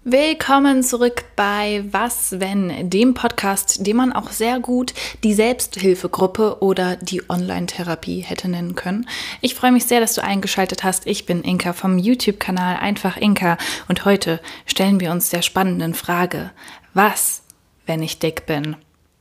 Willkommen zurück bei Was wenn, dem Podcast, den man auch sehr gut die Selbsthilfegruppe oder die Online-Therapie hätte nennen können. Ich freue mich sehr, dass du eingeschaltet hast. Ich bin Inka vom YouTube-Kanal Einfach Inka und heute stellen wir uns der spannenden Frage: Was, wenn ich dick bin?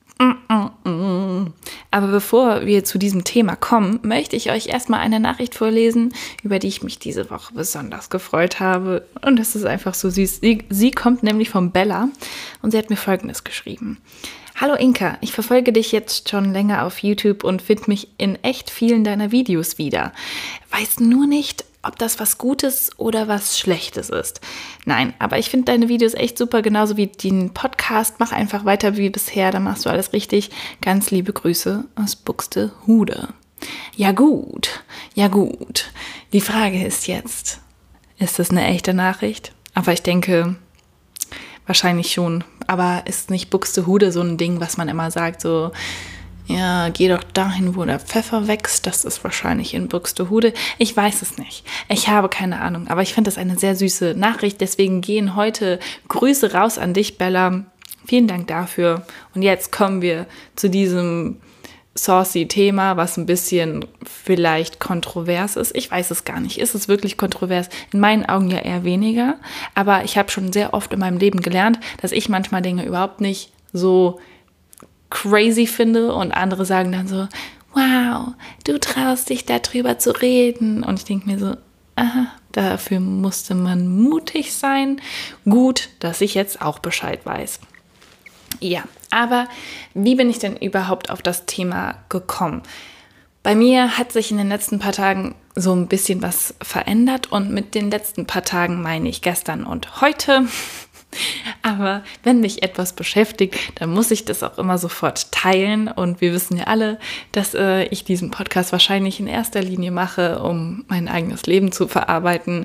Aber bevor wir zu diesem Thema kommen, möchte ich euch erstmal eine Nachricht vorlesen, über die ich mich diese Woche besonders gefreut habe. Und es ist einfach so süß. Sie kommt nämlich von Bella und sie hat mir Folgendes geschrieben. Hallo Inka, ich verfolge dich jetzt schon länger auf YouTube und finde mich in echt vielen deiner Videos wieder. Weiß nur nicht, ob das was Gutes oder was Schlechtes ist. Nein, aber ich finde deine Videos echt super, genauso wie den Podcast. Mach einfach weiter wie bisher, dann machst du alles richtig. Ganz liebe Grüße aus Buxtehude. Ja gut. Die Frage ist jetzt, ist das eine echte Nachricht? Aber ich denke, wahrscheinlich schon. Aber ist nicht Buxtehude so ein Ding, was man immer sagt, so... Ja, geh doch dahin, wo der Pfeffer wächst. Das ist wahrscheinlich in Buxtehude. Ich weiß es nicht. Ich habe keine Ahnung. Aber ich finde das eine sehr süße Nachricht. Deswegen gehen heute Grüße raus an dich, Bella. Vielen Dank dafür. Und jetzt kommen wir zu diesem saucy Thema, was ein bisschen vielleicht kontrovers ist. Ich weiß es gar nicht. Ist es wirklich kontrovers? In meinen Augen ja eher weniger. Aber ich habe schon sehr oft in meinem Leben gelernt, dass ich manchmal Dinge überhaupt nicht so crazy finde und andere sagen dann so, wow, du traust dich darüber zu reden. Und ich denke mir so, aha, dafür musste man mutig sein. Gut, dass ich jetzt auch Bescheid weiß. Ja, aber wie bin ich denn überhaupt auf das Thema gekommen? Bei mir hat sich in den letzten paar Tagen so ein bisschen was verändert und mit den letzten paar Tagen meine ich gestern und heute. Aber wenn mich etwas beschäftigt, dann muss ich das auch immer sofort teilen. Und wir wissen ja alle, dass ich diesen Podcast wahrscheinlich in erster Linie mache, um mein eigenes Leben zu verarbeiten.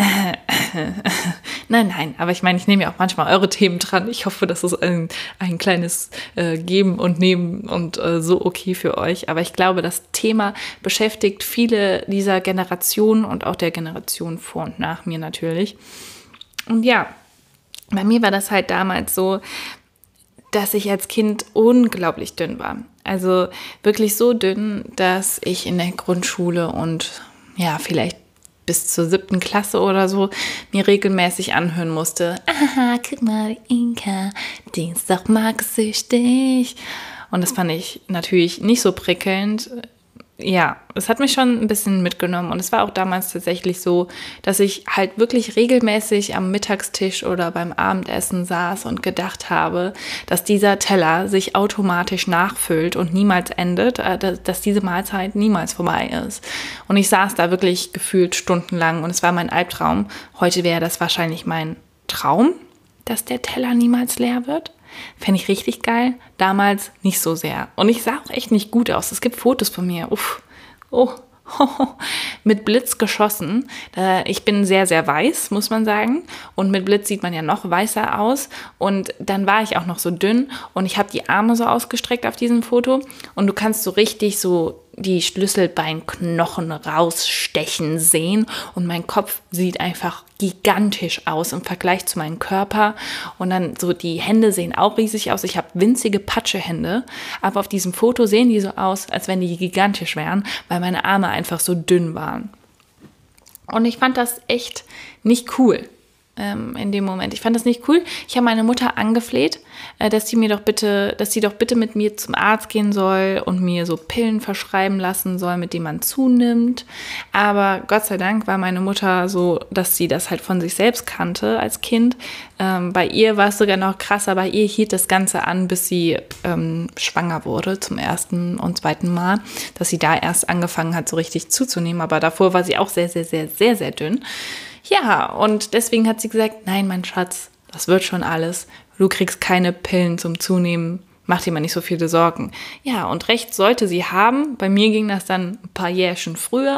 Nein, aber ich meine, ich nehme ja auch manchmal eure Themen dran. Ich hoffe, das ist ein kleines Geben und Nehmen und so okay für euch. Aber ich glaube, das Thema beschäftigt viele dieser Generationen und auch der Generation vor und nach mir natürlich. Und ja, bei mir war das halt damals so, dass ich als Kind unglaublich dünn war. Also wirklich so dünn, dass ich in der Grundschule und ja, vielleicht bis zur 7. Klasse oder so mir regelmäßig anhören musste. Aha, guck mal, Inka, die ist doch magersüchtig. Und das fand ich natürlich nicht so prickelnd. Ja, es hat mich schon ein bisschen mitgenommen und es war auch damals tatsächlich so, dass ich halt wirklich regelmäßig am Mittagstisch oder beim Abendessen saß und gedacht habe, dass dieser Teller sich automatisch nachfüllt und niemals endet, dass diese Mahlzeit niemals vorbei ist. Und ich saß da wirklich gefühlt stundenlang und es war mein Albtraum. Heute wäre das wahrscheinlich mein Traum, dass der Teller niemals leer wird. Fände ich richtig geil. Damals nicht so sehr. Und ich sah auch echt nicht gut aus. Es gibt Fotos von mir. Uff. Oh. Mit Blitz geschossen. Ich bin sehr, sehr weiß, muss man sagen. Und mit Blitz sieht man ja noch weißer aus. Und dann war ich auch noch so dünn. Und ich habe die Arme so ausgestreckt auf diesem Foto. Und du kannst so richtig so die Schlüsselbeinknochen rausstechen sehen. Und mein Kopf sieht einfach gigantisch aus im Vergleich zu meinem Körper. Und dann so die Hände sehen auch riesig aus. Ich habe winzige Patschehände. Aber auf diesem Foto sehen die so aus, als wenn die gigantisch wären, weil meine Arme einfach so dünn waren. Und ich fand das echt nicht cool in dem Moment. Ich fand das nicht cool. Ich habe meine Mutter angefleht, dass sie doch bitte mit mir zum Arzt gehen soll und mir so Pillen verschreiben lassen soll, mit denen man zunimmt. Aber Gott sei Dank war meine Mutter so, dass sie das halt von sich selbst kannte als Kind. Bei ihr war es sogar noch krasser. Bei ihr hielt das Ganze an, bis sie schwanger wurde zum 1. und 2. Mal, dass sie da erst angefangen hat, so richtig zuzunehmen. Aber davor war sie auch sehr, sehr, sehr, sehr, sehr dünn. Ja, und deswegen hat sie gesagt, nein, mein Schatz, das wird schon alles. Du kriegst keine Pillen zum Zunehmen. Mach dir mal nicht so viele Sorgen. Ja, und recht sollte sie haben. Bei mir ging das dann ein paar Jährchen früher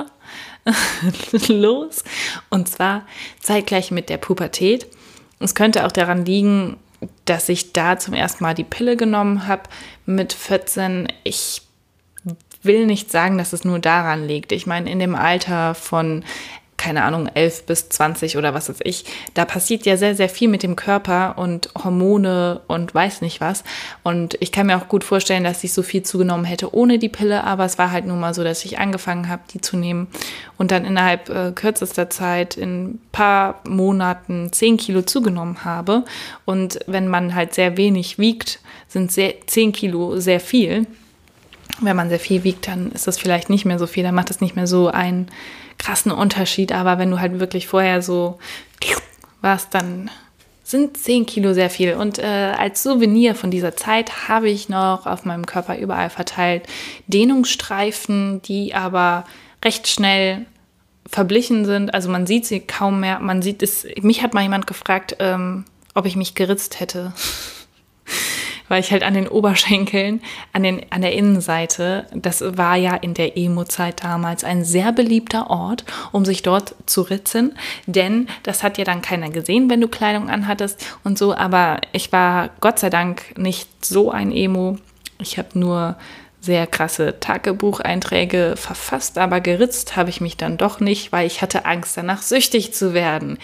los. Und zwar zeitgleich mit der Pubertät. Es könnte auch daran liegen, dass ich da zum ersten Mal die Pille genommen habe mit 14. Ich will nicht sagen, dass es nur daran liegt. Ich meine, in dem Alter von keine Ahnung, 11 bis 20 oder was weiß ich. Da passiert ja sehr, sehr viel mit dem Körper und Hormone und weiß nicht was. Und ich kann mir auch gut vorstellen, dass ich so viel zugenommen hätte ohne die Pille, aber es war halt nun mal so, dass ich angefangen habe, die zu nehmen und dann innerhalb kürzester Zeit in ein paar Monaten 10 Kilo zugenommen habe. Und wenn man halt sehr wenig wiegt, sind 10 Kilo sehr viel. Wenn man sehr viel wiegt, dann ist das vielleicht nicht mehr so viel, dann macht es nicht mehr so einen krassen Unterschied, aber wenn du halt wirklich vorher so warst, dann sind 10 Kilo sehr viel. Und als Souvenir von dieser Zeit habe ich noch auf meinem Körper überall verteilt Dehnungsstreifen, die aber recht schnell verblichen sind. Also man sieht sie kaum mehr. Man sieht es. Mich hat mal jemand gefragt, ob ich mich geritzt hätte. Weil ich halt an den Oberschenkeln, an der Innenseite, das war ja in der Emo-Zeit damals ein sehr beliebter Ort, um sich dort zu ritzen, denn das hat ja dann keiner gesehen, wenn du Kleidung anhattest und so, aber ich war Gott sei Dank nicht so ein Emo. Ich habe nur sehr krasse Tagebucheinträge verfasst, aber geritzt habe ich mich dann doch nicht, weil ich hatte Angst, danach süchtig zu werden.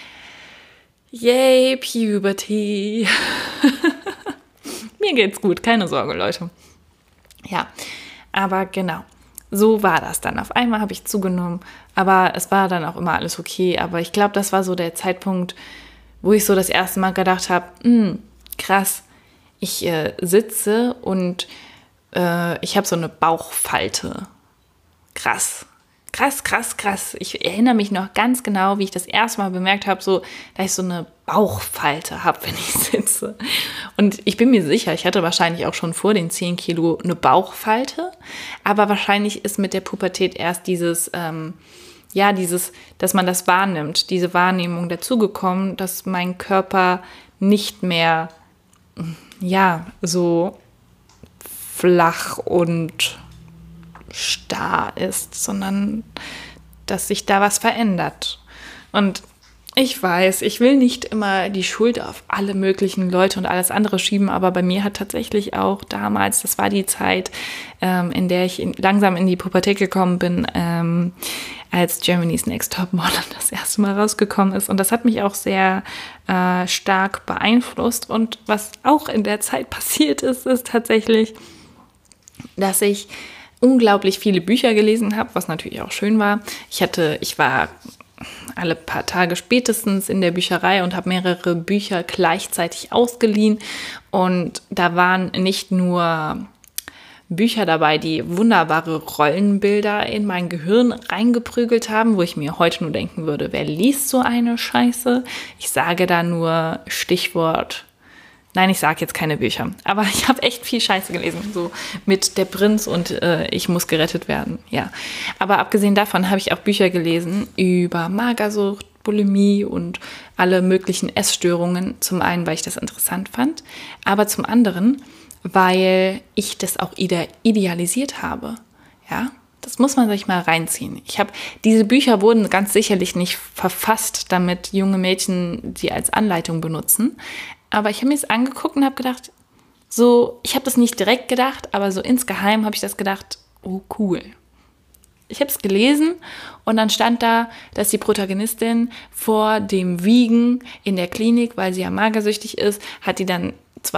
Yay, Puberty! Mir geht's gut, keine Sorge, Leute. Ja, aber genau, so war das dann. Auf einmal habe ich zugenommen, aber es war dann auch immer alles okay. Aber ich glaube, das war so der Zeitpunkt, wo ich so das erste Mal gedacht habe, krass, ich sitze und ich habe so eine Bauchfalte. Krass. Krass, krass, krass. Ich erinnere mich noch ganz genau, wie ich das erste Mal bemerkt habe, so, dass ich so eine Bauchfalte habe, wenn ich sitze. Und ich bin mir sicher, ich hatte wahrscheinlich auch schon vor den 10 Kilo eine Bauchfalte, aber wahrscheinlich ist mit der Pubertät erst dieses, dass man das wahrnimmt, diese Wahrnehmung dazugekommen, dass mein Körper nicht mehr, so flach und starr ist, sondern dass sich da was verändert. Und ich weiß, ich will nicht immer die Schuld auf alle möglichen Leute und alles andere schieben, aber bei mir hat tatsächlich auch damals, das war die Zeit, in der ich langsam in die Pubertät gekommen bin, als Germany's Next Topmodel das erste Mal rausgekommen ist. Und das hat mich auch sehr stark beeinflusst. Und was auch in der Zeit passiert ist, ist tatsächlich, dass ich unglaublich viele Bücher gelesen habe, was natürlich auch schön war. Ich war alle paar Tage spätestens in der Bücherei und habe mehrere Bücher gleichzeitig ausgeliehen. Und da waren nicht nur Bücher dabei, die wunderbare Rollenbilder in mein Gehirn reingeprügelt haben, wo ich mir heute nur denken würde, wer liest so eine Scheiße? Ich sage da nur Stichwort. Nein, ich sage jetzt keine Bücher, aber ich habe echt viel Scheiße gelesen, so mit Der Prinz und ich muss gerettet werden, ja. Aber abgesehen davon habe ich auch Bücher gelesen über Magersucht, Bulimie und alle möglichen Essstörungen. Zum einen, weil ich das interessant fand, aber zum anderen, weil ich das auch idealisiert habe, ja. Das muss man sich mal reinziehen. Diese Bücher wurden ganz sicherlich nicht verfasst, damit junge Mädchen sie als Anleitung benutzen. Aber ich habe mir es angeguckt und habe gedacht, ich habe das nicht direkt gedacht, aber so insgeheim habe ich das gedacht, oh cool. Ich habe es gelesen und dann stand da, dass die Protagonistin vor dem Wiegen in der Klinik, weil sie ja magersüchtig ist, hat die dann,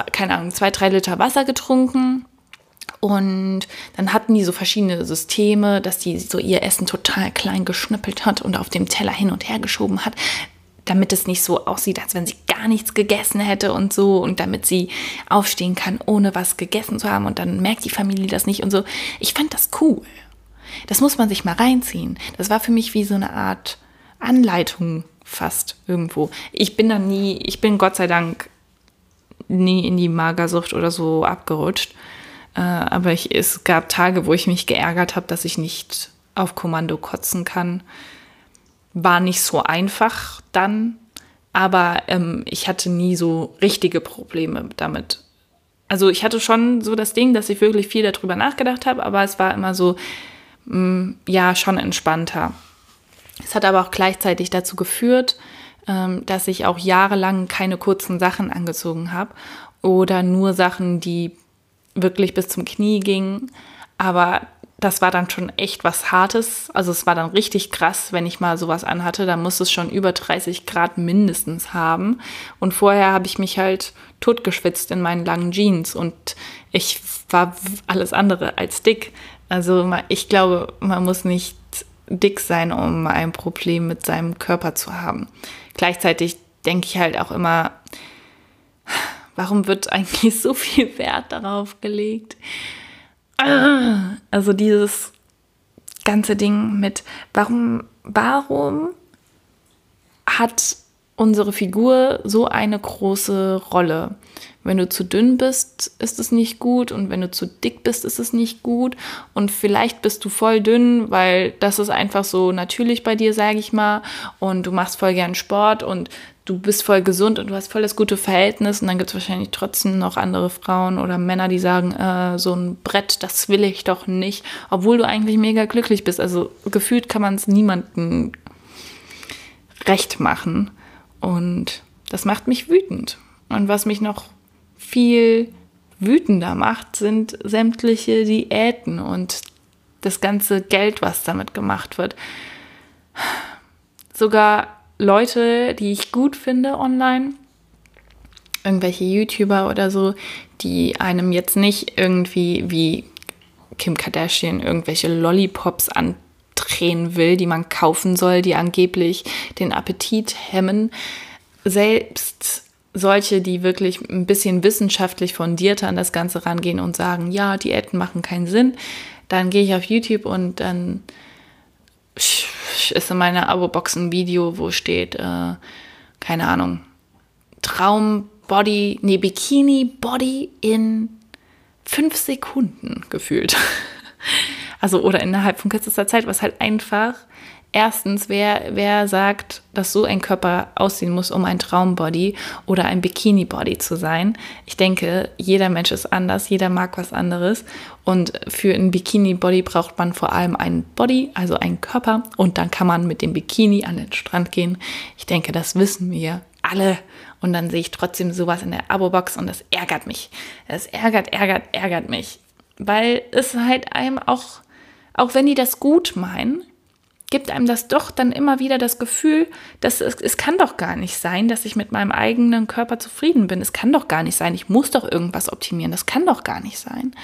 2-3 Liter Wasser getrunken. Und dann hatten die so verschiedene Systeme, dass die so ihr Essen total klein geschnippelt hat und auf dem Teller hin und her geschoben hat, damit es nicht so aussieht, als wenn sie gar nichts gegessen hätte und so, und damit sie aufstehen kann, ohne was gegessen zu haben, und dann merkt die Familie das nicht und so. Ich fand das cool. Das muss man sich mal reinziehen. Das war für mich wie so eine Art Anleitung fast irgendwo. Ich bin Gott sei Dank nie in die Magersucht oder so abgerutscht. Aber es gab Tage, wo ich mich geärgert habe, dass ich nicht auf Kommando kotzen kann. War nicht so einfach dann, aber ich hatte nie so richtige Probleme damit. Also ich hatte schon so das Ding, dass ich wirklich viel darüber nachgedacht habe, aber es war immer so, schon entspannter. Es hat aber auch gleichzeitig dazu geführt, dass ich auch jahrelang keine kurzen Sachen angezogen habe oder nur Sachen, die wirklich bis zum Knie gingen. Aber das war dann schon echt was Hartes. Also es war dann richtig krass, wenn ich mal sowas anhatte. Da muss es schon über 30 Grad mindestens haben. Und vorher habe ich mich halt totgeschwitzt in meinen langen Jeans. Und ich war alles andere als dick. Also ich glaube, man muss nicht dick sein, um ein Problem mit seinem Körper zu haben. Gleichzeitig denke ich halt auch immer, warum wird eigentlich so viel Wert darauf gelegt? Also dieses ganze Ding mit, warum hat unsere Figur so eine große Rolle? Wenn du zu dünn bist, ist es nicht gut, und wenn du zu dick bist, ist es nicht gut, und vielleicht bist du voll dünn, weil das ist einfach so natürlich bei dir, sage ich mal, und du machst voll gern Sport und du bist voll gesund und du hast voll das gute Verhältnis, und dann gibt es wahrscheinlich trotzdem noch andere Frauen oder Männer, die sagen, so ein Brett, das will ich doch nicht, obwohl du eigentlich mega glücklich bist. Also gefühlt kann man es niemandem recht machen, und das macht mich wütend. Und was mich noch viel wütender macht, sind sämtliche Diäten und das ganze Geld, was damit gemacht wird. Sogar Leute, die ich gut finde online, irgendwelche YouTuber oder so, die einem jetzt nicht irgendwie wie Kim Kardashian irgendwelche Lollipops andrehen will, die man kaufen soll, die angeblich den Appetit hemmen. Selbst solche, die wirklich ein bisschen wissenschaftlich fundierter an das Ganze rangehen und sagen, ja, Diäten machen keinen Sinn, dann gehe ich auf YouTube und dann ist in meiner Abo-Box ein Video, wo steht, keine Ahnung, Bikini-Body in 5 Sekunden gefühlt. Also, oder innerhalb von kürzester Zeit, was halt einfach, erstens, wer sagt, dass so ein Körper aussehen muss, um ein Traumbody oder ein Bikini-Body zu sein? Ich denke, jeder Mensch ist anders, jeder mag was anderes. Und für ein Bikini-Body braucht man vor allem einen Body, also einen Körper. Und dann kann man mit dem Bikini an den Strand gehen. Ich denke, das wissen wir alle. Und dann sehe ich trotzdem sowas in der Abo-Box und das ärgert mich. Das ärgert mich. Weil es halt einem auch wenn die das gut meinen, gibt einem das doch dann immer wieder das Gefühl, dass es kann doch gar nicht sein, dass ich mit meinem eigenen Körper zufrieden bin. Es kann doch gar nicht sein, ich muss doch irgendwas optimieren. Das kann doch gar nicht sein.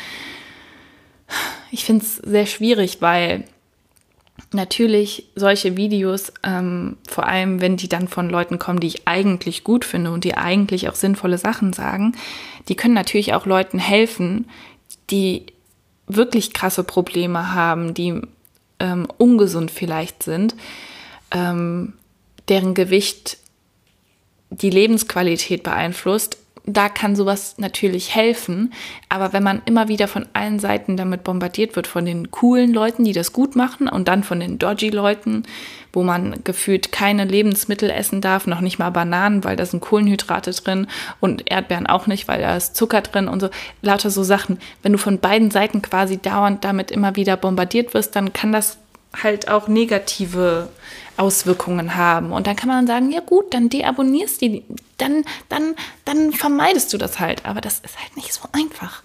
Ich finde es sehr schwierig, weil natürlich solche Videos, vor allem wenn die dann von Leuten kommen, die ich eigentlich gut finde und die eigentlich auch sinnvolle Sachen sagen, die können natürlich auch Leuten helfen, die wirklich krasse Probleme haben, die ungesund vielleicht sind, deren Gewicht die Lebensqualität beeinflusst. Da kann sowas natürlich helfen, aber wenn man immer wieder von allen Seiten damit bombardiert wird, von den coolen Leuten, die das gut machen, und dann von den dodgy Leuten, wo man gefühlt keine Lebensmittel essen darf, noch nicht mal Bananen, weil da sind Kohlenhydrate drin, und Erdbeeren auch nicht, weil da ist Zucker drin und so, lauter so Sachen. Wenn du von beiden Seiten quasi dauernd damit immer wieder bombardiert wirst, dann kann das halt auch negative Auswirkungen haben. Und dann kann man sagen, ja gut, dann deabonnierst du die, dann vermeidest du das halt. Aber das ist halt nicht so einfach.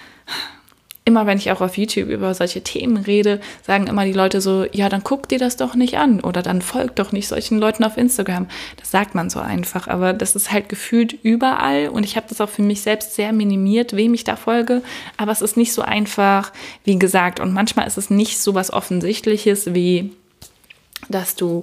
Immer wenn ich auch auf YouTube über solche Themen rede, sagen immer die Leute so, ja, dann guck dir das doch nicht an oder dann folg doch nicht solchen Leuten auf Instagram. Das sagt man so einfach, aber das ist halt gefühlt überall, und ich habe das auch für mich selbst sehr minimiert, wem ich da folge, aber es ist nicht so einfach, wie gesagt, und manchmal ist es nicht so was Offensichtliches, wie dass du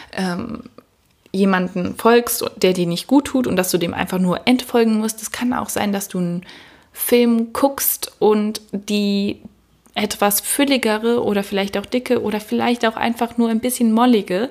jemanden folgst, der dir nicht gut tut, und dass du dem einfach nur entfolgen musst. Es kann auch sein, dass du einen Film guckst und die etwas fülligere oder vielleicht auch dicke oder vielleicht auch einfach nur ein bisschen mollige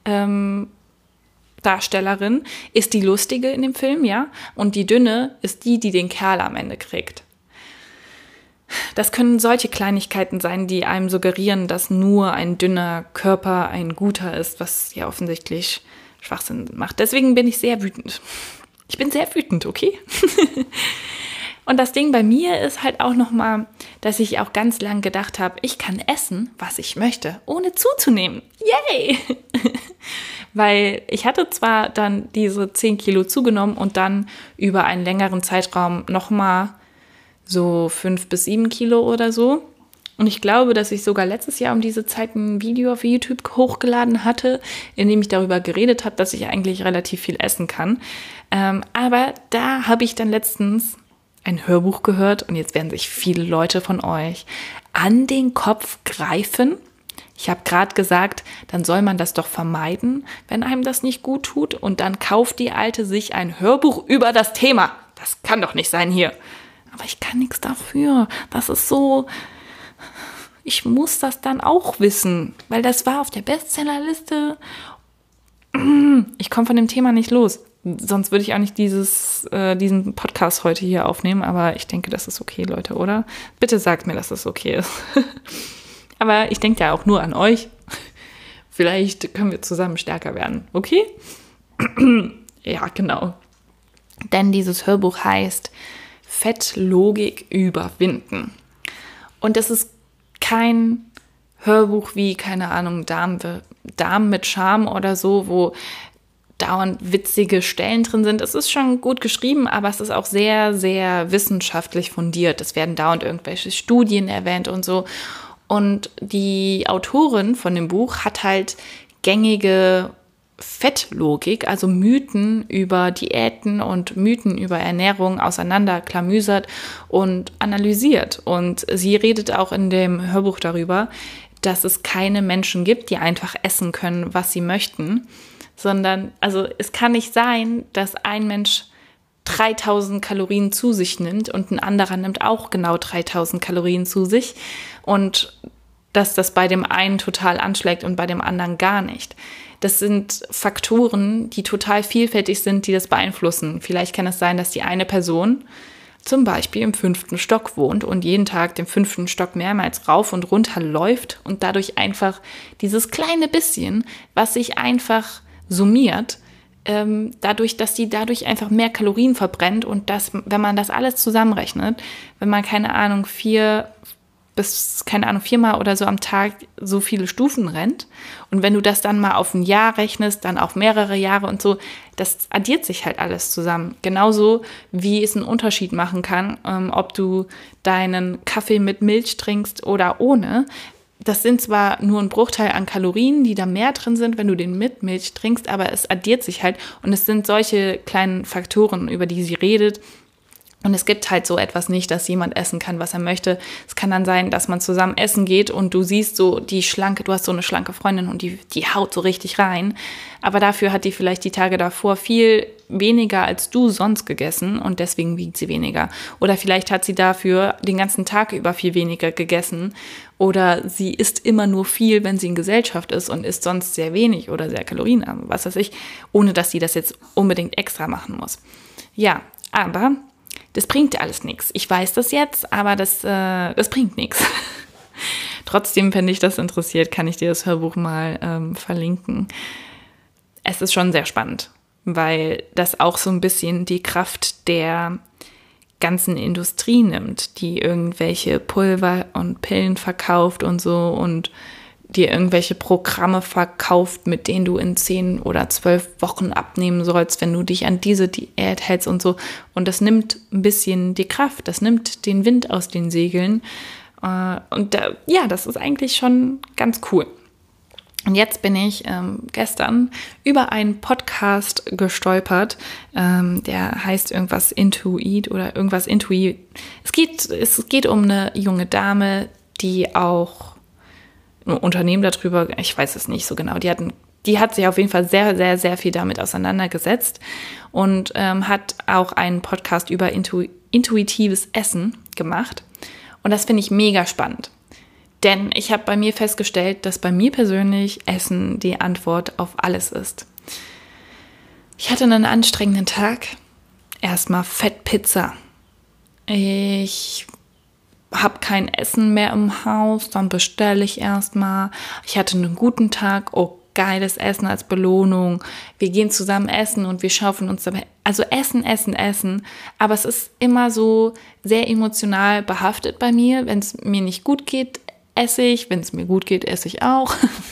Darstellerin ist die lustige in dem Film, ja, und die dünne ist die den Kerl am Ende kriegt. Das können solche Kleinigkeiten sein, die einem suggerieren, dass nur ein dünner Körper ein guter ist, was ja offensichtlich Schwachsinn macht. Deswegen bin ich sehr wütend. Ich bin sehr wütend, okay? Und das Ding bei mir ist halt auch nochmal, dass ich auch ganz lang gedacht habe, ich kann essen, was ich möchte, ohne zuzunehmen. Yay! Weil ich hatte zwar dann diese 10 Kilo zugenommen und dann über einen längeren Zeitraum nochmal so 5 bis 7 Kilo oder so. Und ich glaube, dass ich sogar letztes Jahr um diese Zeit ein Video auf YouTube hochgeladen hatte, in dem ich darüber geredet habe, dass ich eigentlich relativ viel essen kann. Aber da habe ich dann letztens ein Hörbuch gehört und jetzt werden sich viele Leute von euch an den Kopf greifen. Ich habe gerade gesagt, dann soll man das doch vermeiden, wenn einem das nicht gut tut. Und dann kauft die Alte sich ein Hörbuch über das Thema. Das kann doch nicht sein hier. Aber ich kann nichts dafür. Das ist so... Ich muss das dann auch wissen, weil das war auf der Bestsellerliste. Ich komme von dem Thema nicht los. Sonst würde ich auch nicht diesen Podcast heute hier aufnehmen. Aber ich denke, das ist okay, Leute, oder? Bitte sagt mir, dass das okay ist. Aber ich denke ja auch nur an euch. Vielleicht können wir zusammen stärker werden, okay? Ja, genau. Denn dieses Hörbuch heißt Fettlogik überwinden. Und das ist kein Hörbuch wie, keine Ahnung, Damen mit Charme oder so, wo dauernd witzige Stellen drin sind. Es ist schon gut geschrieben, aber es ist auch sehr, sehr wissenschaftlich fundiert. Es werden dauernd irgendwelche Studien erwähnt und so. Und die Autorin von dem Buch hat halt gängige Fettlogik, also Mythen über Diäten und Mythen über Ernährung auseinanderklamüsert und analysiert. Und sie redet auch in dem Hörbuch darüber, dass es keine Menschen gibt, die einfach essen können, was sie möchten, sondern, also es kann nicht sein, dass ein Mensch 3000 Kalorien zu sich nimmt und ein anderer nimmt auch genau 3000 Kalorien zu sich und dass das bei dem einen total anschlägt und bei dem anderen gar nicht. Das sind Faktoren, die total vielfältig sind, die das beeinflussen. Vielleicht kann es sein, dass die eine Person zum Beispiel im 5. Stock wohnt und jeden Tag den 5. Stock mehrmals rauf und runter läuft und dadurch einfach dieses kleine bisschen, was sich einfach summiert, dadurch, dass die dadurch einfach mehr Kalorien verbrennt und das, wenn man das alles zusammenrechnet, wenn man, viermal oder so am Tag so viele Stufen rennt und wenn du das dann mal auf ein Jahr rechnest, dann auf mehrere Jahre und so, das addiert sich halt alles zusammen. Genauso wie es einen Unterschied machen kann, ob du deinen Kaffee mit Milch trinkst oder ohne. Das sind zwar nur ein Bruchteil an Kalorien, die da mehr drin sind, wenn du den mit Milch trinkst, aber es addiert sich halt und es sind solche kleinen Faktoren, über die sie redet. Und es gibt halt so etwas nicht, dass jemand essen kann, was er möchte. Es kann dann sein, dass man zusammen essen geht und du siehst so du hast so eine schlanke Freundin und die haut so richtig rein. Aber dafür hat die vielleicht die Tage davor viel weniger als du sonst gegessen und deswegen wiegt sie weniger. Oder vielleicht hat sie dafür den ganzen Tag über viel weniger gegessen. Oder sie isst immer nur viel, wenn sie in Gesellschaft ist und isst sonst sehr wenig oder sehr kalorienarm, was weiß ich, ohne dass sie das jetzt unbedingt extra machen muss. Ja, aber das bringt ja alles nichts. Ich weiß das jetzt, aber das bringt nichts. Trotzdem, wenn dich das interessiert, kann ich dir das Hörbuch mal verlinken. Es ist schon sehr spannend, weil das auch so ein bisschen die Kraft der ganzen Industrie nimmt, die irgendwelche Pulver und Pillen verkauft und so und dir irgendwelche Programme verkauft, mit denen du in 10 oder 12 Wochen abnehmen sollst, wenn du dich an diese Diät hältst und so. Und das nimmt ein bisschen die Kraft, das nimmt den Wind aus den Segeln. Das ist eigentlich schon ganz cool. Und jetzt bin ich gestern über einen Podcast gestolpert, der heißt irgendwas Intuit oder irgendwas Intuit. Es geht um eine junge Dame, die auch ein Unternehmen darüber, ich weiß es nicht so genau, die hat sich auf jeden Fall sehr, sehr, sehr viel damit auseinandergesetzt und hat auch einen Podcast über intuitives Essen gemacht. Und das finde ich mega spannend. Denn ich habe bei mir festgestellt, dass bei mir persönlich Essen die Antwort auf alles ist. Ich hatte einen anstrengenden Tag. Erstmal Fettpizza. Ich habe kein Essen mehr im Haus, dann bestelle ich erstmal. Ich hatte einen guten Tag, oh, geiles Essen als Belohnung. Wir gehen zusammen essen und wir schaufeln uns dabei. Also Essen. Aber es ist immer so sehr emotional behaftet bei mir. Wenn es mir nicht gut geht, esse ich. Wenn es mir gut geht, esse ich auch.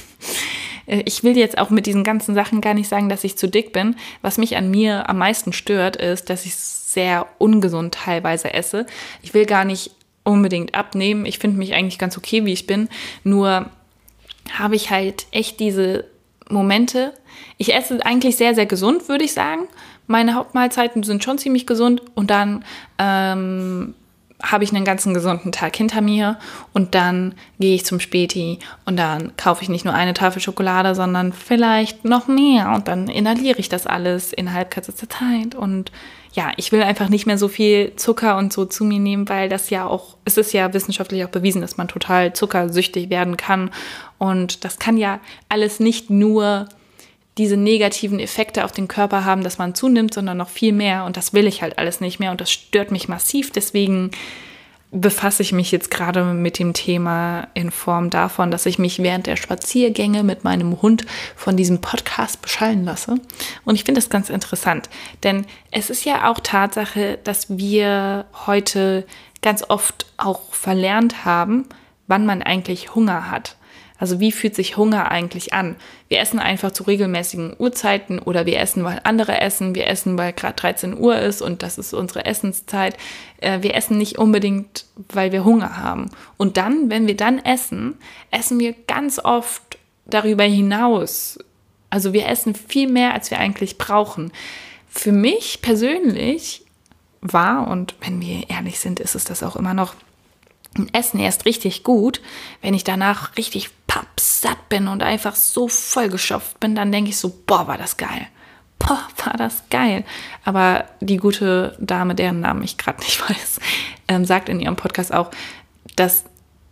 Ich will jetzt auch mit diesen ganzen Sachen gar nicht sagen, dass ich zu dick bin. Was mich an mir am meisten stört, ist, dass ich sehr ungesund teilweise esse. Ich will gar nicht unbedingt abnehmen. Ich finde mich eigentlich ganz okay, wie ich bin. Nur habe ich halt echt diese Momente. Ich esse eigentlich sehr, sehr gesund, würde ich sagen. Meine Hauptmahlzeiten sind schon ziemlich gesund. Und dann habe ich einen ganzen gesunden Tag hinter mir und dann gehe ich zum Späti und dann kaufe ich nicht nur eine Tafel Schokolade, sondern vielleicht noch mehr und dann inhaliere ich das alles innerhalb kürzester Zeit und ja, ich will einfach nicht mehr so viel Zucker und so zu mir nehmen, weil das ja auch, es ist ja wissenschaftlich auch bewiesen, dass man total zuckersüchtig werden kann und das kann ja alles nicht nur diese negativen Effekte auf den Körper haben, dass man zunimmt, sondern noch viel mehr. Und das will ich halt alles nicht mehr und das stört mich massiv. Deswegen befasse ich mich jetzt gerade mit dem Thema in Form davon, dass ich mich während der Spaziergänge mit meinem Hund von diesem Podcast beschallen lasse. Und ich finde das ganz interessant, denn es ist ja auch Tatsache, dass wir heute ganz oft auch verlernt haben, wann man eigentlich Hunger hat. Also wie fühlt sich Hunger eigentlich an? Wir essen einfach zu regelmäßigen Uhrzeiten oder wir essen, weil andere essen. Wir essen, weil gerade 13 Uhr ist und das ist unsere Essenszeit. Wir essen nicht unbedingt, weil wir Hunger haben. Und dann, wenn wir dann essen, essen wir ganz oft darüber hinaus. Also wir essen viel mehr, als wir eigentlich brauchen. Für mich persönlich war, und wenn wir ehrlich sind, ist es das auch immer noch, Essen erst richtig gut, wenn ich danach richtig pappsatt bin und einfach so vollgeschöpft bin, dann denke ich so, boah, war das geil. Boah, war das geil. Aber die gute Dame, deren Namen ich gerade nicht weiß, sagt in ihrem Podcast auch, dass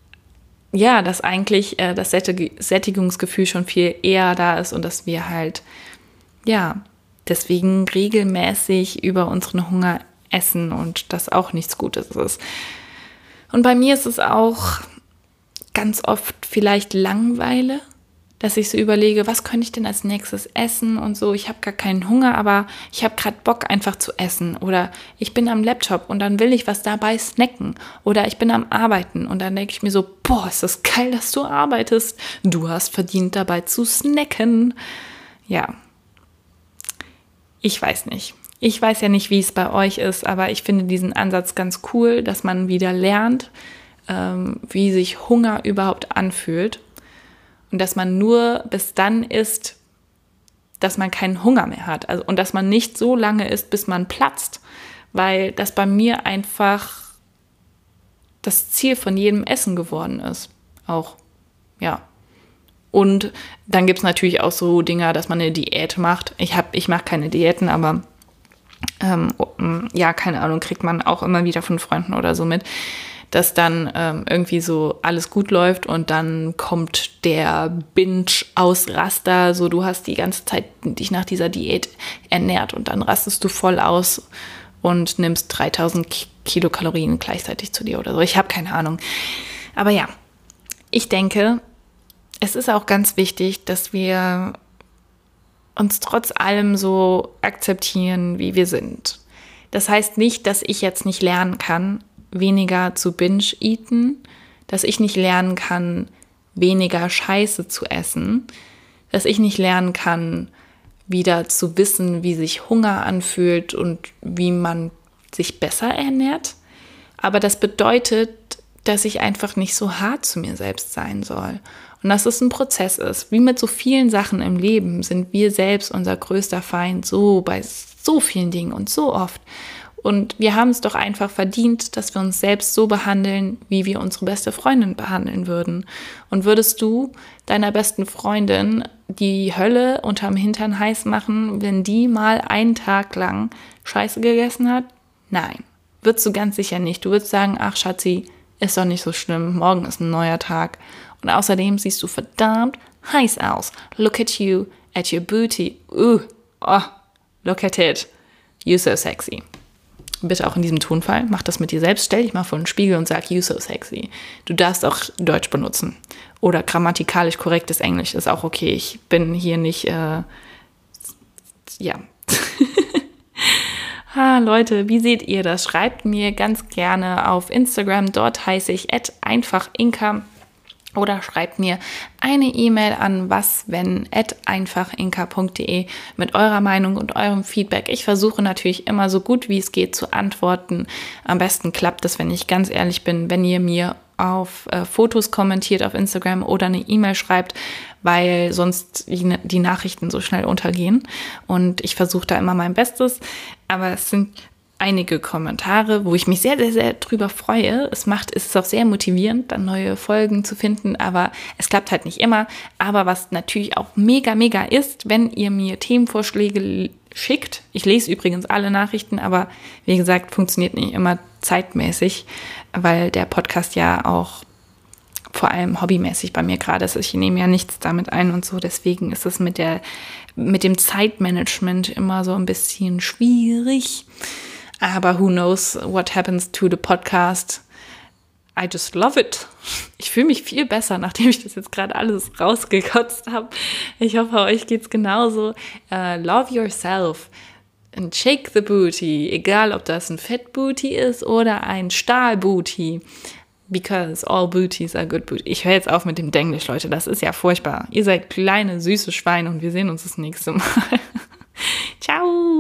eigentlich das Sättigungsgefühl schon viel eher da ist und dass wir halt, deswegen regelmäßig über unseren Hunger essen und das auch nichts Gutes ist. Und bei mir ist es auch ganz oft vielleicht Langeweile, dass ich so überlege, was könnte ich denn als nächstes essen und so. Ich habe gar keinen Hunger, aber ich habe gerade Bock einfach zu essen. Oder ich bin am Laptop und dann will ich was dabei snacken. Oder ich bin am Arbeiten und dann denke ich mir so, boah, ist das geil, dass du arbeitest. Du hast verdient, dabei zu snacken. Ja, ich weiß nicht. Ich weiß ja nicht, wie es bei euch ist, aber ich finde diesen Ansatz ganz cool, dass man wieder lernt, wie sich Hunger überhaupt anfühlt und dass man nur bis dann isst, dass man keinen Hunger mehr hat. Also, und dass man nicht so lange isst, bis man platzt, weil das bei mir einfach das Ziel von jedem Essen geworden ist. Auch, ja. Und dann gibt es natürlich auch so Dinge, dass man eine Diät macht. Ich mache keine Diäten, aber keine Ahnung, kriegt man auch immer wieder von Freunden oder so mit, dass dann irgendwie so alles gut läuft und dann kommt der Binge-Ausraster, so du hast die ganze Zeit dich nach dieser Diät ernährt und dann rastest du voll aus und nimmst 3000 Kilokalorien gleichzeitig zu dir oder so. Ich habe keine Ahnung. Aber ja, ich denke, es ist auch ganz wichtig, dass wir uns trotz allem so akzeptieren, wie wir sind. Das heißt nicht, dass ich jetzt nicht lernen kann, weniger zu binge-eaten, dass ich nicht lernen kann, weniger Scheiße zu essen, dass ich nicht lernen kann, wieder zu wissen, wie sich Hunger anfühlt und wie man sich besser ernährt. Aber das bedeutet, dass ich einfach nicht so hart zu mir selbst sein soll. Und dass es ein Prozess ist. Wie mit so vielen Sachen im Leben sind wir selbst unser größter Feind, so bei so vielen Dingen und so oft. Und wir haben es doch einfach verdient, dass wir uns selbst so behandeln, wie wir unsere beste Freundin behandeln würden. Und würdest du deiner besten Freundin die Hölle unterm Hintern heiß machen, wenn die mal einen Tag lang Scheiße gegessen hat? Nein, würdest du ganz sicher nicht. Du würdest sagen, ach Schatzi, ist doch nicht so schlimm, morgen ist ein neuer Tag. Und außerdem siehst du verdammt heiß aus. Look at you, at your booty. Look at it. You're so sexy. Bitte auch in diesem Tonfall, mach das mit dir selbst. Stell dich mal vor den Spiegel und sag, you're so sexy. Du darfst auch Deutsch benutzen. Oder grammatikalisch korrektes Englisch ist auch okay. Ich bin hier nicht, Leute, wie seht ihr das? Schreibt mir ganz gerne auf Instagram. Dort heiße ich @einfachinka. Oder schreibt mir eine E-Mail an waswenn@einfachinka.de mit eurer Meinung und eurem Feedback. Ich versuche natürlich immer so gut wie es geht zu antworten. Am besten klappt es, wenn ich ganz ehrlich bin, wenn ihr mir auf Fotos kommentiert auf Instagram oder eine E-Mail schreibt, weil sonst die Nachrichten so schnell untergehen. Und ich versuche da immer mein Bestes. Aber es sind einige Kommentare, wo ich mich sehr, sehr, sehr drüber freue. Es ist auch sehr motivierend, dann neue Folgen zu finden, aber es klappt halt nicht immer. Aber was natürlich auch mega, mega ist, wenn ihr mir Themenvorschläge schickt. Ich lese übrigens alle Nachrichten, aber wie gesagt, funktioniert nicht immer zeitmäßig, weil der Podcast ja auch vor allem hobbymäßig bei mir gerade ist. Ich nehme ja nichts damit ein und so. Deswegen ist es mit dem Zeitmanagement immer so ein bisschen schwierig. Aber who knows what happens to the podcast? I just love it. Ich fühle mich viel besser, nachdem ich das jetzt gerade alles rausgekotzt habe. Ich hoffe, euch geht's genauso. Love yourself and shake the booty. Egal, ob das ein Fett-Booty ist oder ein Stahl-Booty. Because all booties are good booty. Ich höre jetzt auf mit dem Denglisch, Leute. Das ist ja furchtbar. Ihr seid kleine, süße Schweine und wir sehen uns das nächste Mal. Ciao.